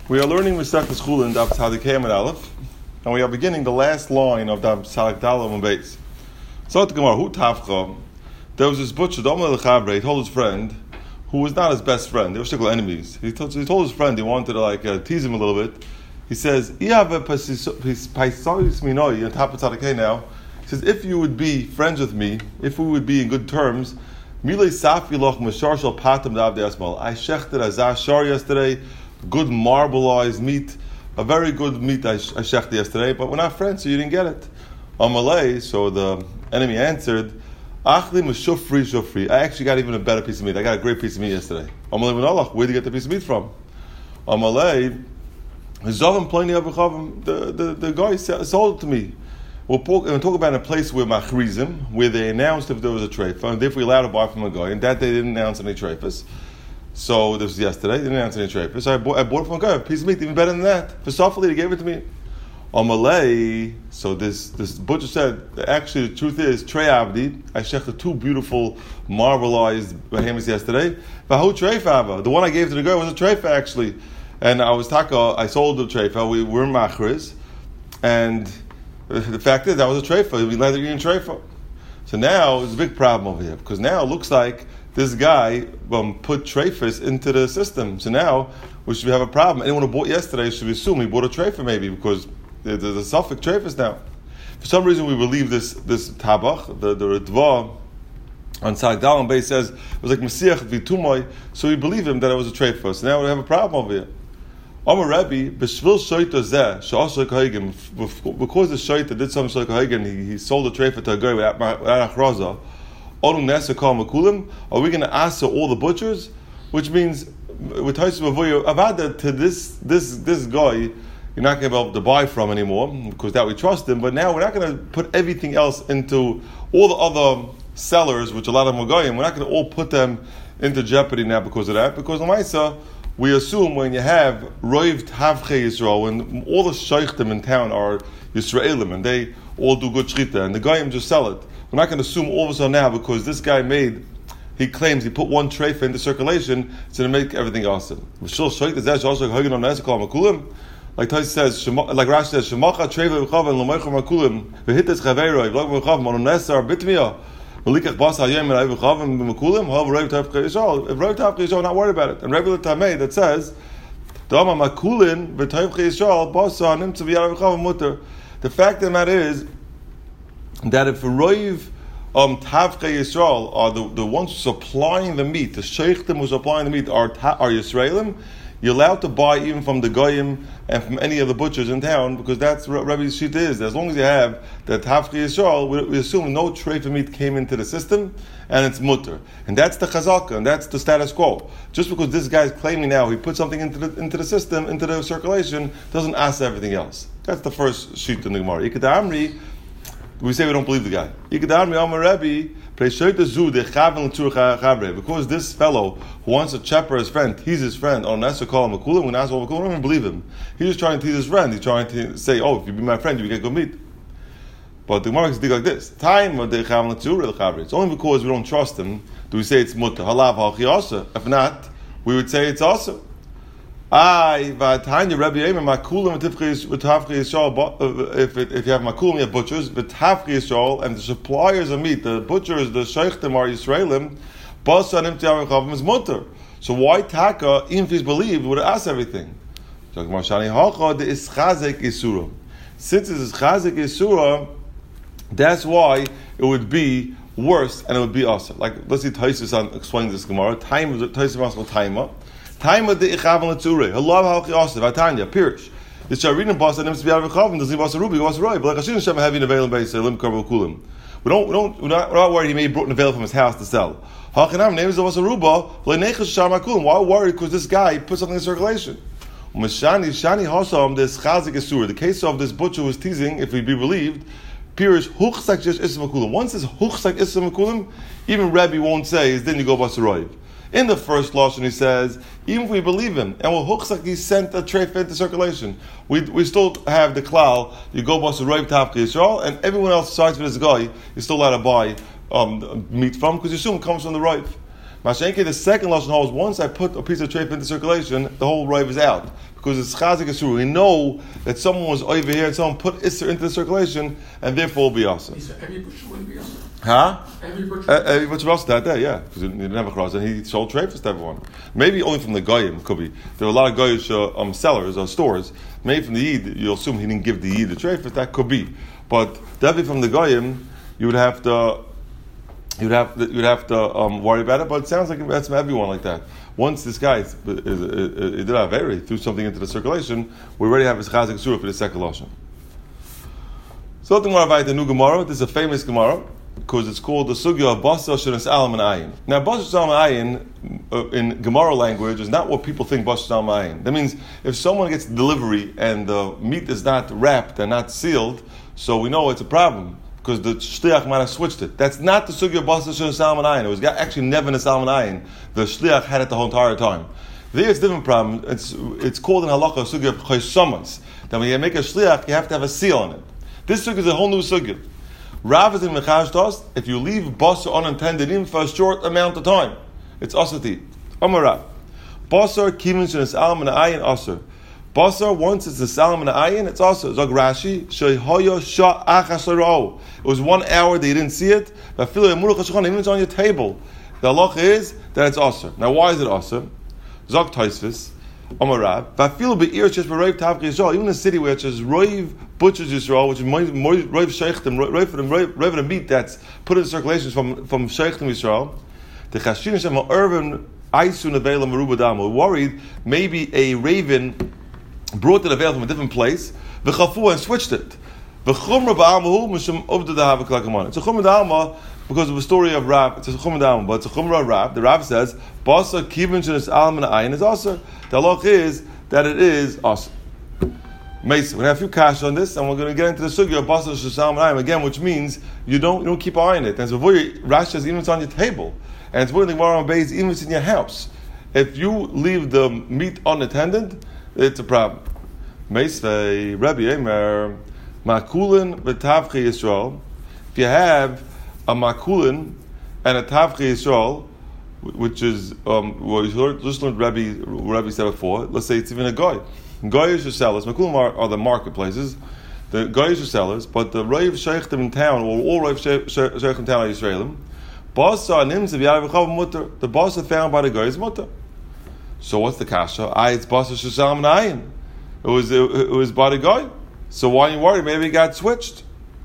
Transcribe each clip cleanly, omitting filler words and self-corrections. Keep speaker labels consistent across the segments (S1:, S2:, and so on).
S1: We are learning Masechtas Chulin, Daf Tzadik Amud Aleph, and we are beginning the last line of Daf Tzadik Daled Amud Beis. So the Gemara, Hu Tavcha, there was this butcher, Domel Lechabre, he told his friend, who was not his best friend, they were still enemies. He told his friend, he wanted to tease him a little bit. He says, now. He says, if you would be friends with me, if we would be in good terms, I shechted azar shar yesterday, good marbleized meat, a very good meat I shechted yesterday, but we're not friends, so you didn't get it. Amalei, so the enemy answered, Achli meshufri shufri. I actually got even a better piece of meat. I got a great piece of meat yesterday. Amalei v'nalach, where did you get the piece of meat from? Amalei, the guy sold it to me. We'll talk about a place where machrizim, where they announced if there was a treifa, and if we allowed to buy from a guy, and that they didn't announce any treifas. So this was yesterday, they didn't announce any treifas. So I bought it from a guy, a piece of meat, even better than that. For softly, they gave it to me. On Malay, so this butcher said, actually the truth is, Trey Abdi, I shechted two beautiful marbleized behemoths yesterday. Vahu treifa, the one I gave to the guy was a treifa actually. And I sold the treifa, we were in machriz, and the fact is, that was a treifa. We let it in treifa. So now there's a big problem over here because now it looks like this guy put treifas into the system. So now we should have a problem. Anyone who bought yesterday should assume he bought a treifa maybe because there's a suffix treifas now. For some reason we believe this tabach, the Ritva on Tzadik Daled Amud Beis says it was like Mesiach v'tumoy. So we believe him that it was a treifa. So now we have a problem over here. Amar Rabbi, b'shvil shoyta zeh, she'asher kahegim, because the shoyta did some shel kahegim, he sold the treifa to a guy without achraza. Onu nesa kol makulim. Are we going to answer all the butchers? Which means, with Taisus Mavoya, avada to this guy, you're not going to be able to buy from anymore because that we trust him. But now we're not going to put everything else into all the other sellers, which a lot of them are goyim. We're not going to all put them into jeopardy now because of that. Because Lamaisa, we assume when you have Roiv Tavche Yisrael, when all the sheikhtim in town are Yisraelim and they all do good shchita and the goyim just sell it, we're not going to assume all of a sudden now because this guy he claims he put one treifa into circulation, it's going to make everything awesome. Like Tais says, like Rashi says, Shemacha treifa v'chavan l'moicham makulim v'hittes chaveiroi v'lag v'chavan mononesar bitmiya v'likach bas hayem and v'chavan b'makulim hav Roiv Tavche Yisrael. If Roiv Tavche Yisrael, not worried about it. And regular Tamei that says, Dama makulin v'Tavche Yisrael basa nimtzu v'yarav v'chavan mutter. The fact of the matter is that if Roiv Tavche Yisrael are the ones supplying the meat, the sheikhtim who are supplying the meat are Yisraelim, you're allowed to buy even from the goyim and from any of the butchers in town because that's what Rabbi's shita is. As long as you have the Tavche Yisrael, we assume no treifa meat came into the system and it's mutter. And that's the chazaka, and that's the status quo. Just because this guy is claiming now he put something into the system, into the circulation, doesn't ask everything else. That's the first sheet in the Gemara. Ikeda Amri, we say we don't believe the guy. Because this fellow who wants to chapper his friend, tease his friend, on Nasa call him a kulim, when ask him a kulim, I don't believe him. He's just trying to tease his friend. He's trying to say, if you be my friend, you get good meat. But the Gemara is like this. It's only because we don't trust him do we say it's mutter. If not, we would say it's also. If you have makulim, you have butchers, v'tavche Yisrael, and the suppliers of meat, the butchers, the sheikhtim are Yisraelim, basanim t'yavachavim is mutter. So why taka, even if he's believed, would ask everything? Since it's chazek isura, that's why it would be worse and it would be awesome. Like, let's see Taisus explains this Gemara. Taisus Masal Taima. Taima de ichavan l'tzurei. Halav halchi asav. Atanya. Pirish. The sharinim basa nims b'yad v'chavan. Doesn't basa rubi. Basa roi. But like Hashem have you neveil b'yis lim karbo kulim. We're not worried he may brought neveil from his house to sell. Hachanam names of basa ruba. Le'nechas shar makulim. Why worried? Because this guy put something in circulation. Shani hasam this chazik esur. The case of this butcher was teasing, if we be believed. Pirish huchsak just isam makulim. Once it's huchsak isam makulim, even Rabbi won't say is then you go basa roi. In the first lashon, he says, even if we believe him, and we'll huchsak, he sent a treifa into circulation, we still have the klal, you go basa Roiv Tavche Yisrael, and everyone else besides for this guy, you're still allowed to buy meat from, because you assume it comes from the Roiv. Mashenke, the second lashon holds, once I put a piece of treifa into circulation, the whole Roiv is out. because it's chazik asur. We know that someone was over here and someone put isser into the circulation, and therefore will be asur.
S2: He said every butcher would be asur.
S1: Huh?
S2: Every butcher.
S1: Every butcher asur that day, yeah, because he didn't have a cross, and he sold treifas to everyone. Maybe only from the goyim could be. There were a lot of goyish sellers or stores. Maybe from the yid, you'll assume he didn't give the yid the treifas. That could be, but definitely from the goyim, you would have to. You'd have to worry about it, but it sounds like that's from everyone like that. Once this guy did a very threw something into the circulation, we already have his chazik surah for the second lashon. So the Gemara write the new Gemara. This is a famous Gemara because it's called the sugya of basar shenas alam and ayin. Now basar alam and ayin in Gemara language is not what people think basar alam and ayin. That means if someone gets delivery and the meat is not wrapped and not sealed, so we know it's a problem. Because the shliach might have switched it. That's not the sugya of basar shenas alam and ayin. It was actually never in the alam and ayin. The shliach had it the whole entire time. There it's a different problem. It's called in halakha sugya of chaysamas. That when you make a shliach, you have to have a seal on it. This sugya is a whole new sugya. Rav is in mechashtos. If you leave basar unattended in for a short amount of time, it's asati. Amar Rav. Basar kivin shenas alam and ayin asar. Basar, once it's the salam and the ayin, it's also Zog Rashi shehoyo sha achasaro. It was 1 hour that you didn't see it. But even it's on your table. The halach is that it's asr. Now, why is it asr? Zog Taisvis, Amarav. Vafilu be'ir shesh b'roiv tavchi Yisrael. Even in a city where it's just roiv butchers Yisrael, which is roiv sheichtim, roiv the meat that's put in circulations from sheichtim Yisrael. The chashin shem ha'ervin aisun avelam merubadam. We're worried maybe a raven brought the veil from a different place, v'chafu and switched it. V'chumra ba'amahu mishum uvda da'hava k'lakaman. It's a chumra da'ama because of the story of Rav. It's a chumra da'ama, but it's a chumra of Rav. The Rav says, Basa kivin shenas alam and ayin is asr. The halach is that it is asr. Mason, we're going to have a few cash on this, and we're going to get into the sugya of Basa shenas alam and ayin again, which means you don't keep eyeing it. And so Rashi says even if it's on your table, and it's one of the Gemara Beis, even if it's in your house. If you leave the meat unattended, it's a problem. Meisvei Rabbi Eimer makulin v'tavchi Yisrael. If you have a makulin and a tavchi Yisrael, which is well, you just learned Rabbi said before. Let's say it's even a goy. Goyish are sellers. Makulim are the marketplaces. The goyish are sellers, but the Rav Sheichtim in town, or all Rav Sheichtim in town are Yisraelim. Basa nimtzav yadav v'chav mutter. The basa found by the goy is mutter. So what's the kasha? It's basa shesalam and ayin. It was by the guy. So why are you worried? Maybe it got switched.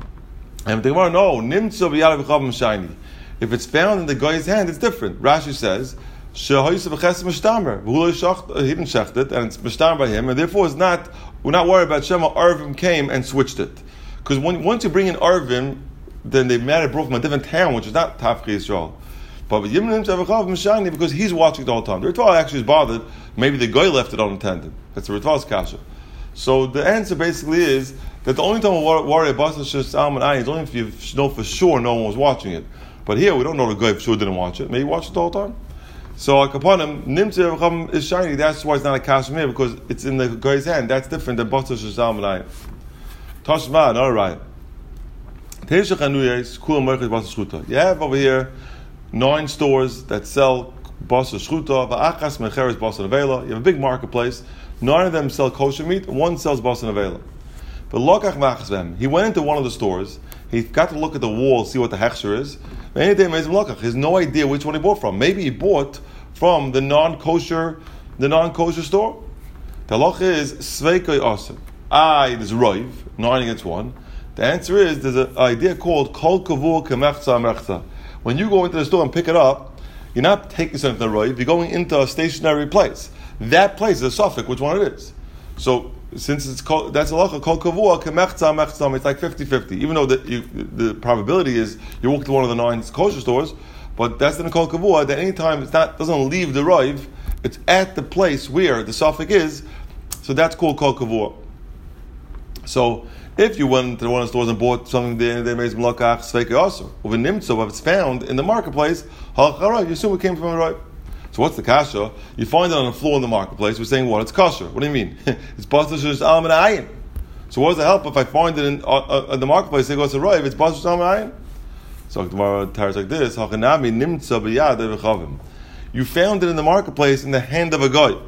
S1: And the Gemara, no, nimtza b'yadav v'chav shiny. If it's found in the guy's hand, it's different. Rashi says, shehoysa b'ches mishtamer. He didn't shecht it, and it's mishtamer by him, and therefore we're not worried about Shema Arvim came and switched it. Because once you bring in Arvim, then they might have brought from a different town, which is not Tafchi Yisrael. But with Yimnim Tavachav Mishani, because he's watching the whole time. The Ritval actually is bothered. Maybe the guy left it unattended. That's the Ritval's kasha. So the answer basically is that the only time we worry about Shas Alm and Ayin is only if you know for sure no one was watching it. But here we don't know the guy for sure didn't watch it. Maybe he watched it the whole time. So like upon him, Nim Tavachav is shiny. That's why it's not a kasha here, because it's in the guy's hand. That's different than Basa Shas Alm and Ayin. Tashman, all right. You have over here 9 stores that sell basar shchuta, va'achas mecheres basar nevela. You have a big marketplace. 9 of them sell kosher meat, 1 sells basar nevela. But lokach machas v'hem. He went into one of the stores. He got to look at the wall, see what the hechsher is. He has no idea which one he bought from. Maybe he bought from the non-kosher store. The halacha is sveikoi aser. There's roiv, 9 against 1. The answer is there's an idea called kol kavur kemechza mechza. When you go into the store and pick it up, you're not taking something to the roiv, you're going into a stationary place. That place is a suffix, which one it is. So, since it's called, that's a halacha called kavua, kemechza, mechza, it's like 50-50. Even though the probability is you walk to one of the 9 kosher stores, but that's then called kavua, that any time it doesn't leave the roiv, it's at the place where the suffix is, so that's called kavua. So, if you went to one of the stores and bought something there, they made some lakach sveike also. Over nimtzo, if it's found in the marketplace, you assume it came from a right. So what's the kasha? You find it on the floor in the marketplace. We're saying what? It's kosher. What do you mean? It's basar alm and ayin. So what does it help if I find it in the marketplace? They go it's a right. If it's basar alm and ayin. So the Gemara tells like this: Hachanami nimtzo b'yad v'chavim. You found it in the marketplace in the hand of a guy.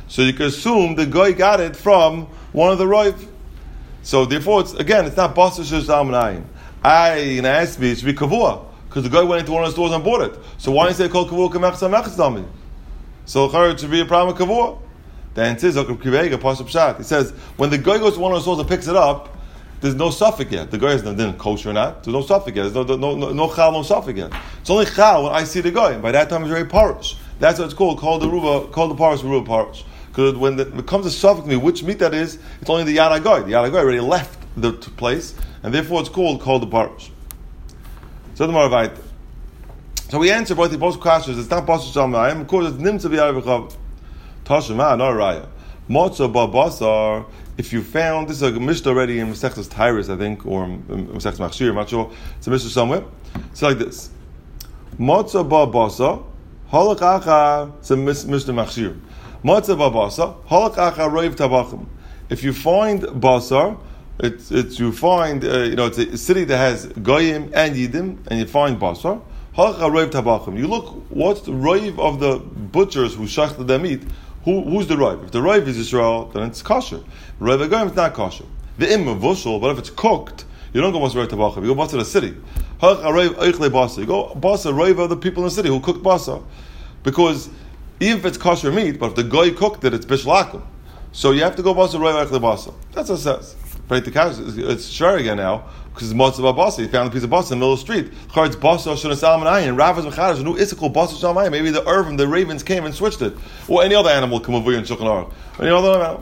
S1: So you can assume the guy got it from one of the roiv. So therefore, it's not basar shel salmon ayin. In Asbi, it should be kavua because the guy went into one of the stores and bought it. So why didn't you say kol kavua k'mechza mechzdami? So it should be a problem with kavua. The answer is He says when the guy goes to one of the stores and picks it up, there's no suffix yet. The guy isn't kosher or not. There's no suffix yet. There's no chal, no suffix yet. It's only chal when I see the guy. By that time, it's very parish. That's what it's called. Called the parish ruba parish. Because when it comes to suffix me, which meat that is, it's only the yad hagoy. The yad hagoy already left the place, and therefore it's called the parish. So the Maravite. So we answer both questions. It's not basar shamayim. Of course, it's nimtza b'yayv'chav. Tashema, not raya. Motza babasar. If you found, this is a mishnah already in Masechtas Tyrus, I think, or in Masechtas Machshir, I'm not sure. It's a mishnah somewhere. It's like this. Motza babasar, halak acha, it's a mishnah Machshir. Motza babasar, halak acha roiv tabachim. If you find basar, it's a city that has goyim and yidim, and you find basar, halak acha roiv tabachim. You look, what's the roiv of the butchers who shachted their meat? Who's the Rav? If the Rav is Yisrael, then it's kosher. Rav Agayim is not kosher. The Im of Vushal, but if it's cooked, you don't go Basa Rav Tabachim, you go Basa the city. You go Basa Rav of the people in the city who cooked Basa. Because even if it's kosher meat, but if the guy cooked it, it's Bishlakum. So you have to go Basa Rav Eichle Basa. That's what it says. But it's sure again now, because it's Motzah Basa. He found a piece of Basa in the middle of the street. It's Basa Shana Salman Ayin. Rav is Mechadash. No Issachol Basa Salman Ayin. Maybe the Irvim, the ravens came and switched it. Or any other animal come over here in Shulchan Aruch. Any other animal.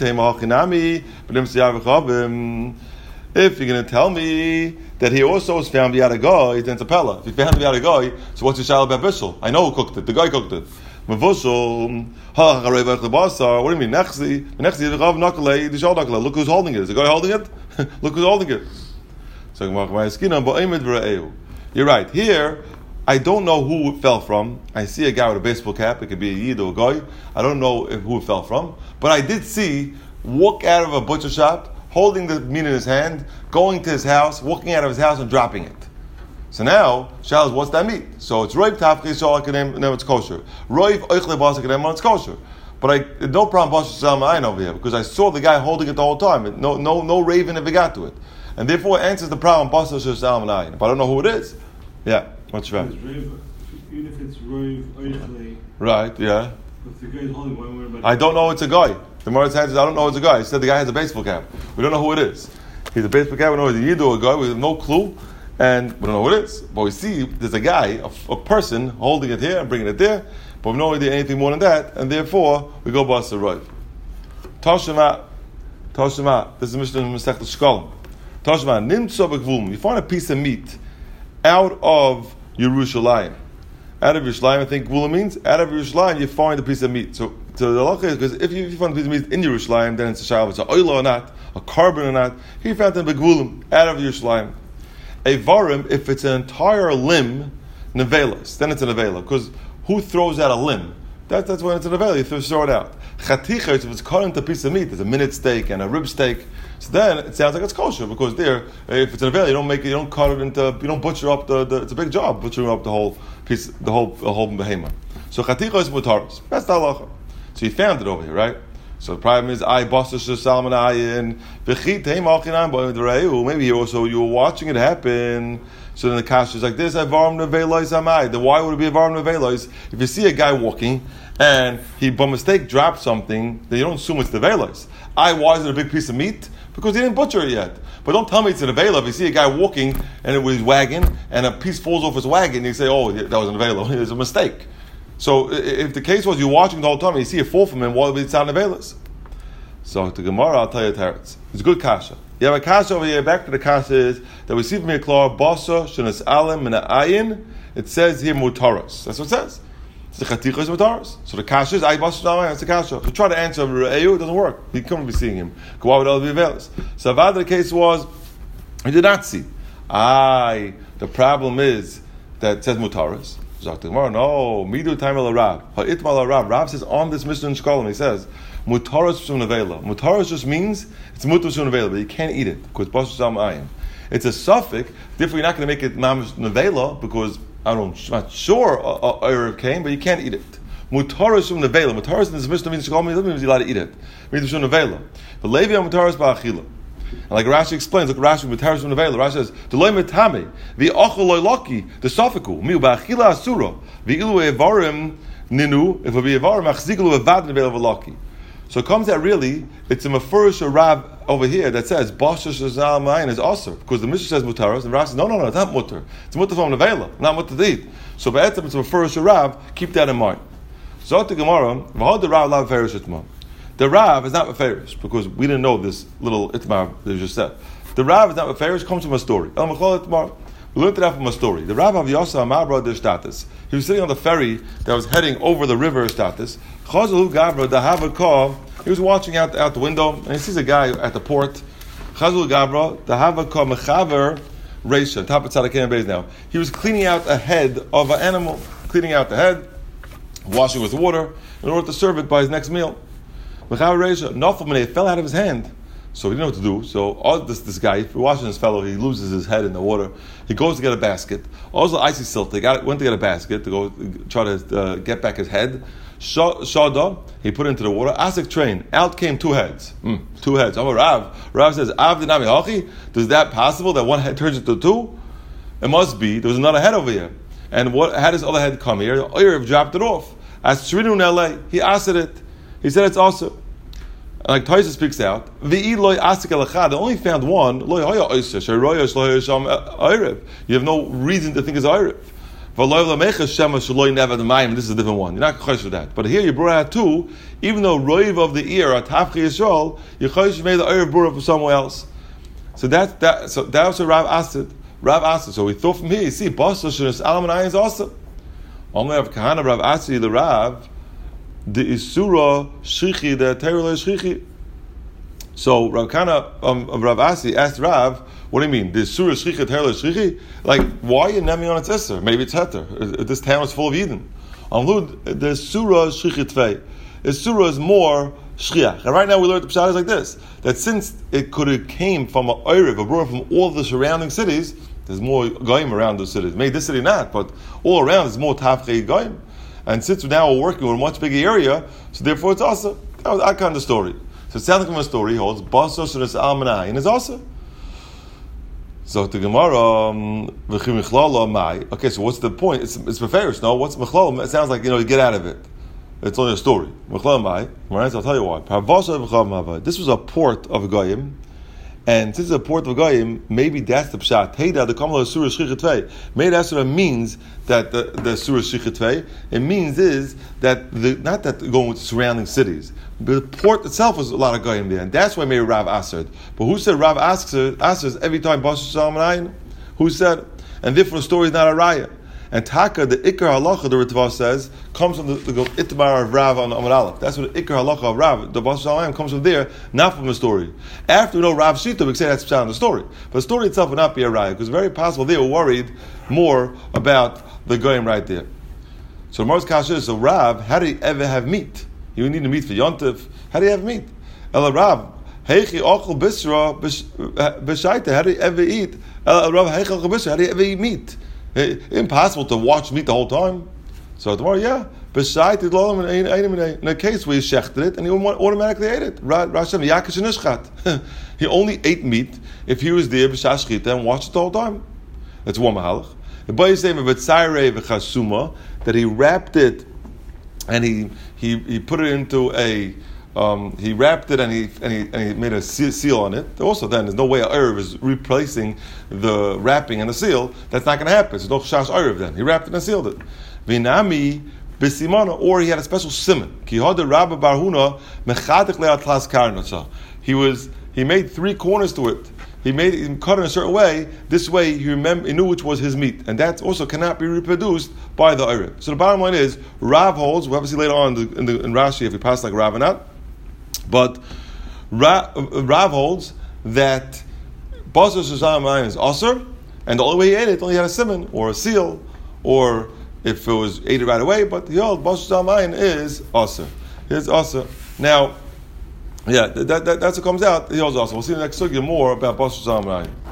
S1: If you're going to tell me that he also was found via a guy, then it's a pella. If you found via a guy, so what's your shal about Bishul? I know who cooked it. The guy cooked it. What do you mean? Look who's holding it. Is the guy holding it? Look who's holding it. So you're right. Here, I don't know who it fell from. I see a guy with a baseball cap. It could be a yid or a guy. I don't know who it fell from. But I did see walk out of a butcher shop, holding the meat in his hand, going to his house, walking out of his house and dropping it. So now, Shal is, what's that meat? So it's Roiv Tafchi, so I can name it's kosher. Roiv Eichle Basa, I can name it's kosher. But no problem Basa Salmayin over here, because I saw the guy holding it the whole time. No raven ever got to it. And therefore it answers the problem Basa Salmayin. If I don't know who it is, yeah, what's right?
S2: Even if it's Roiv Eichle.
S1: Right, yeah.
S2: If the guy's holding one,
S1: I don't know it's a guy. The Maritz answers, I don't know it's a guy. He said the guy has a baseball cap. We don't know who it is. He's a baseball cap, we don't know it's a yid or a guy, we have no clue. And we don't know what it is, but we see there's a guy, a person, holding it here and bringing it there, but we have no idea anything more than that, and therefore we go Basa Roiv. Toshema, this is Mishnah Masechta Shkolim. Toshema, Nimtza B'Gvulm. You find a piece of meat out of Yerushalayim. Out of Yerushalayim, I think Gvula means, out of Yerushalayim you find a piece of meat. So the halacha is, because if you find a piece of meat in Yerushalayim, then it's a shayla, it's an oil or not, a carbon or not. He found it in B'Gvulim, out of Yerushalayim. A varim, if it's an entire limb, nevelas, then it's a nevela. Because who throws out a limb? That's when it's a nevela. You throw it out. Chaticha, if it's cut into a piece of meat, there's a minute steak and a rib steak. So then it sounds like it's kosher, because there, if it's a nevela, you don't cut it into, you don't butcher up the it's a big job butchering up the whole piece, the whole behema. So chaticha is mutaris. That's the halacha. So you found it over here, right? So the problem is, maybe also you were watching it happen. So then the kasha is like this: then why would it be a varim nevelos? If you see a guy walking and he by mistake dropped something, then you don't assume it's the velos. Why is it a big piece of meat? Because he didn't butcher it yet. But don't tell me it's a nevela. If you see a guy walking and it was his wagon and a piece falls off his wagon, you say, "Oh, that was a nevela. It was a mistake." So if the case was you're watching the whole time and you see it fall from him, why would it sound nevelas? So to Gemara, I'll tell you teretz. It's a good kasha. You have a kasha over here. Back to the kasha is that we see from here, Klor Basa Shenas Alim Mina Ayin. It says here mutaros. That's what it says. It's the chaticha is mutaros. So the kasha is I Basa Shenas Ayin. That's the kasha. So try to answer Re'eu, it doesn't work. You can't be seeing him. Why would it be velas? So Avad, the case was he did not see. The problem is that it says mutaros. No, midu time el Rav. Ha'itmal el Rav. Rav says on this Mishnah in Shkolim, he says mutaros shum nevela. Mutaros just means it's mutar shum nevela, but you can't eat it because basar sam ayin. It's a suffix. Therefore, you're not going to make it mamish nevela because I'm not sure a Erev came, but you can't eat it. Mutaris from nevela. Mutaris in this Mishnah means he's allowed to eat it. Means from nevela. The levi on mutaris ba'achila. And like Rashi explains, look Rashi mutaris from nevela. Rashi says the loy metame the ochel loy loki the sofiku miu ba'achila asura the ilu evarim ninu if it be evarim achzikulu evad nevela v'loki. So it comes out really, it's a mafurish Rav over here that says Basha Shazal Mayin is Asr, because the Mishnah says Mutaras, and Rav says, no, it's not Mutar. It's Mutar from Nevela, not Mutar to eat. So Be'etzim, it's a mafurish Rav, keep that in mind. Zot the Gemara, V'hod the Rav lav Ferish Itmar. The Rav is not Meferish, because we didn't know this little Itmar that you just said. The Rav is not Meferish, comes from a story. El Mechol Itmar. We learned it out from a story. The Rav of Yasa Amabra de Status. He was sitting on the ferry that was heading over the river Status. Chazalu Gabra the Havakah. He was watching out the window and he sees a guy at the port. Chazalu Gabra the Havakah Mechaver Reisha. Top of Tzadakei Beis now. He was cleaning out a head of an animal, cleaning out the head, washing with water in order to serve it by his next meal. Mechaver Reisha. Nafal fell out of his hand. So he didn't know what to do. So this guy, if you're watching this fellow, he loses his head in the water. He goes to get a basket. Also, icy silt. Went to get a basket to go try to get back his head. Shada, he put it into the water. Asik train. Out came two heads. Two heads. I'm a Rav. Rav says, Av dinami hachi. Is that possible that one head turns into two? It must be. There was another head over here. And how does other head come here? Oyev dropped it off. As Shrinu Nele, he asked it. He said it's also. Like Taisa speaks out, they only found one. You have no reason to think it's Erev. This is a different one. You're not chosh with that. But here you brought out two, even though Roiv of the ear, or Tafchi Yisrael, you chosh made the Erev Bura for somewhere else. So that was what Rav asked it. So we thought from here, you see, Basra Shunas Alam and Ayin is also. Only Rav Kahana, Rav Asi, the Rav, the Isura Shrichi, the Terele Shrichi. So Rav Kana of Rav Asi asked Rav, what do you mean? The Isura Shrichi, Terele Shrichi? Like, why are you nemi on its Isser? Maybe it's Heter. This town is full of Eden. Amlud, the Isura Shrichi Tvei. Isura is more Shriach. And right now we learned the Pshat is like this, that since it could have came from a Erev, a brewer from all the surrounding cities, there's more Goyim around those cities. Maybe this city not, but all around there's more Tafchei Goyim. And since now we're working with a much bigger area, so therefore it's also. That was that kind of story. So it sounds like from a story, he holds Basra Shunas Almanai, and it's also. So the Gemara, okay, so what's the point? It's Meferish, no? What's Mechlal? It sounds like, you get out of it. It's only a story. Mechlal Mai, I'll tell you why. This was a port of Goyim, and since it's a port of Goyim, maybe that's the pshat. Heida the Kamala Surah Shrichatvei. Maybe that's what it means that the Surah Shrichatvei. It means is that not that going with the surrounding cities. The port itself was a lot of Goyim there, and that's why maybe Rav answered. But who said Rav answers every time Basar Shalom and Ayin? Who said it? And therefore the story is not a raya. And Taka, the Ikar Halacha, the Ritva says, comes from the Itmar of Rav on Amar Aleph. That's what the Ikar Halacha of Rav, the Basar Shalom comes from there, not from the story. After we know Rav Shita, we can say that's in the story. But the story itself would not be a raya, because it's very possible they were worried more about the Goyim right there. So Mar's Kasha is, so Rav, how did he ever have meat? He would need to meat for Yontif. How did he have meat? Ela Rav, Heichi Ochel Bisra B'Shaita, how did he ever eat? Ela Rav, Heichi Ochel Bisra, how did he ever eat meat? Impossible to watch meat the whole time. So tomorrow, yeah. B'Shaita, in a case where he shechted it and he automatically ate it. Rashem Yakish Nishchat. He only ate meat if he was there B'Shah Shchita and watched it the whole time. That's one mahalach. The boy saying that he wrapped it and he put it into a he wrapped it and he made a seal on it. Also, then there's no way a Erev is replacing the wrapping and the seal. That's not going to happen. So no chash Erev then. He wrapped it and sealed it. Vinami b'simana, or he had a special simon. Ki hada Rabba Barhuna mechadik le'atlas karnatza. He made three corners to it. He cut it in a certain way. This way, he knew which was his meat, and that also cannot be reproduced by the Erev. So the bottom line is, Rav holds. We'll have to see later on in Rashi if he passed like Rav or not. But Rav holds that Basar Shazam is Asr, and the only way he ate it, only had a simon or a seal, or if it was ate it right away. But he holds Basar Shazam is Asr. It's Asr. Now, yeah, that's what comes out. He holds Asr. We'll see in the next sugya more about Basar Shazam.